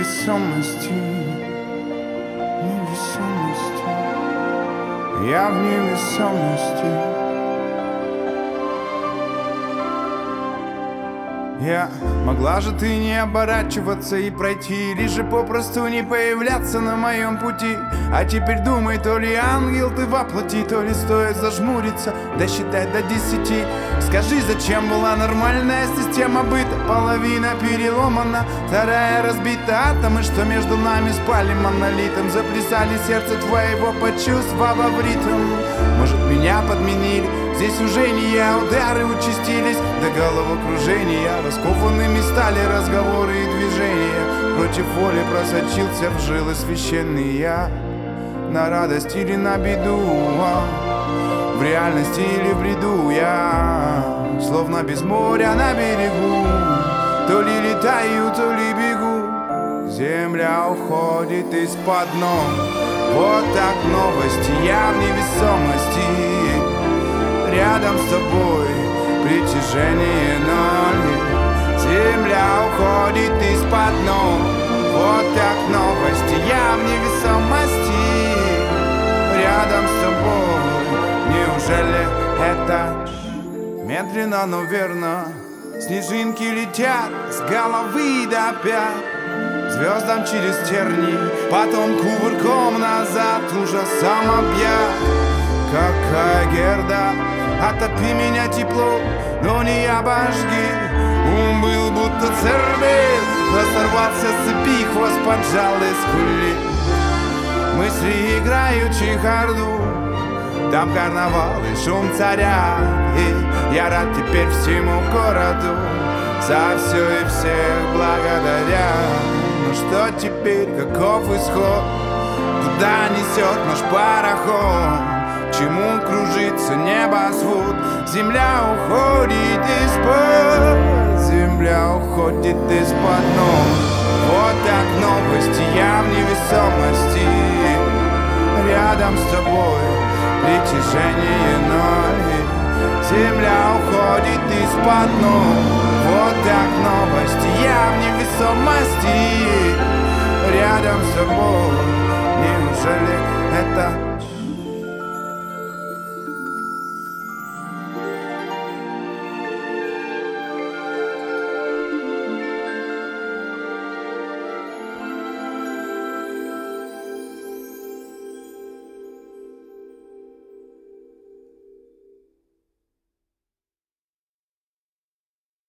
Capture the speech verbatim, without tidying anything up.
невесомости, невесомости. Я в невесомости. Я могла же ты не оборачиваться и пройти, или же попросту не появляться на моем пути. А теперь думай, то ли ангел ты воплоти, то ли стоит зажмуриться, досчитать до десяти. Скажи, зачем была нормальная система быта? Половина переломана, вторая разбита. Атомы, что между нами спали монолитом, заплясали сердце твоего, почувствовав в ритм. Может, меня подменили? Здесь уже не я, удары участились до головокружения. Раскованными стали разговоры и движения. Против воли просочился в жилы священный я. На радость или на беду, в реальности или в бреду я, словно без моря на берегу, то ли летаю, то ли бегу. Земля уходит из-под ног, вот так новости. Я в невесомости. Рядом с тобой притяжение ноль. Земля уходит из-под ног, вот так новости. Я в невесомости. Рядом с тобой. Неужели это медленно, но верно? Снежинки летят с головы до пят, звездам через терни, потом кувырком назад, ужасом объят. Какая герда, отопи меня тепло, но не обожги. Ум был будто цербер, но сорвался с цепи, хвост поджал и скули. Мысли играют чехарду, там карнавал и шум царя. И я рад теперь всему городу, за все и всех благодаря. Ну что теперь, каков исход, куда несет наш пароход? Чему кружится небосвод? Земля уходит из-под, земля уходит из-под ног. Вот так новости, я в невесомости. Рядом с тобой притяжение ноль. Земля уходит из-под ног. Вот так новости, я в невесомости. Рядом с тобой. Неужели это